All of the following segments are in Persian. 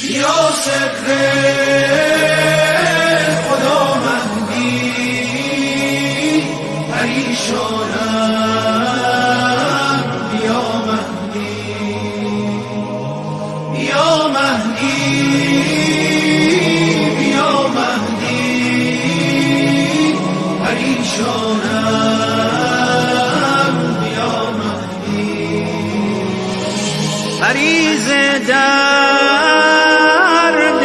یا سر خدا مهدی پریشانم یا مهدی یا مهدی یا مهدی پریشانم یا مهدی مریض درد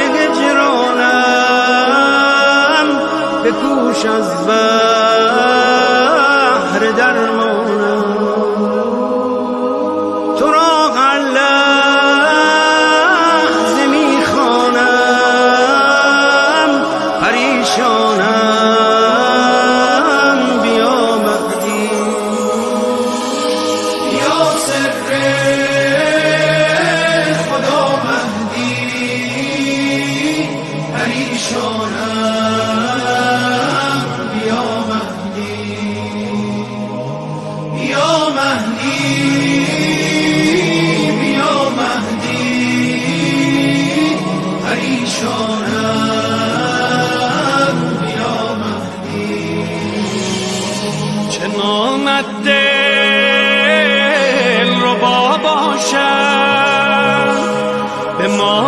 هجرانم بکوش از بحر درمانم تو را هر لحظه میخوانم پریشانم بیا مهدی یا سر خدا مهدی پریشانم بیا مهدی یا مهدی بیا مهدی پریشانم بیا مهدی چه نامت دل ربا باشد به ما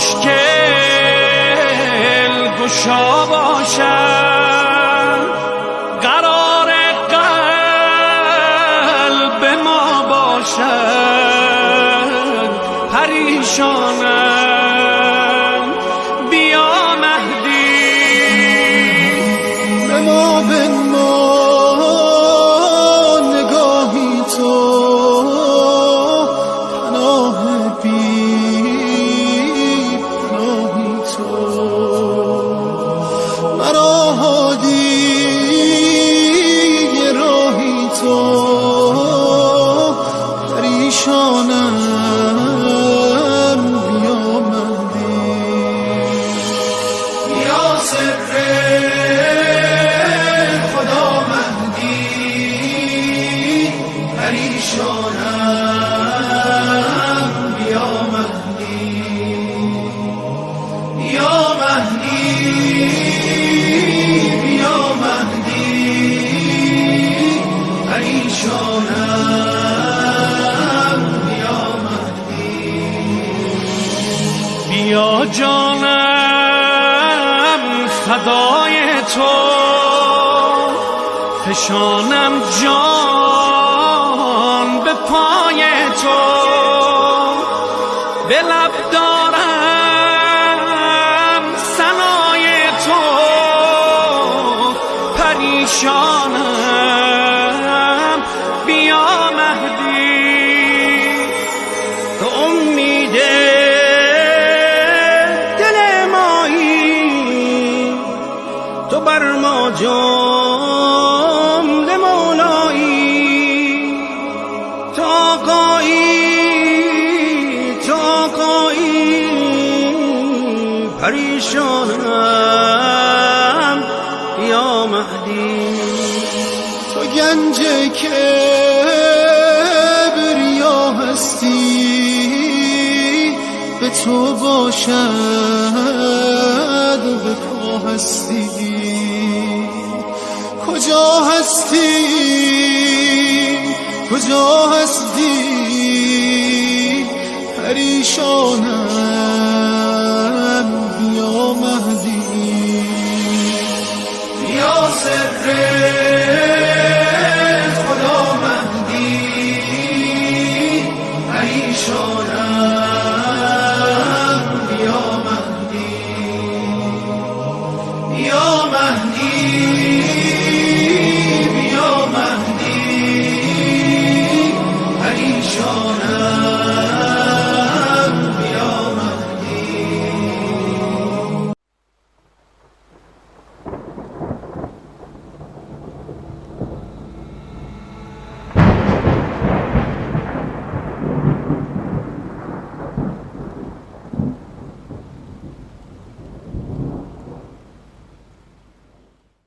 مشکل گشا باشد قرار قلب ما باشد پریشانم بیا مهدی به ما بنما نگاهی تو پناه بی پناهی تو مرا هادی راهی تو پریشانم بیا مهدی یا سر خدا مهدی پریشانم بیا مهدی یا مهدی بیا مهدی پریشانم بیا مهدی بیا جانم فدای تو فشانم جان به پای تو به لب دارم ثنای تو پریشانم بیا مهدی تو امید دل مایی تو بر ما جمله مولایی تو آقایی پریشانم یا مهدی تو گنج کبریا هستی به تو باشد به پا هستی کجا هستی کجا هستی پریشانم بیا مهدی یا سر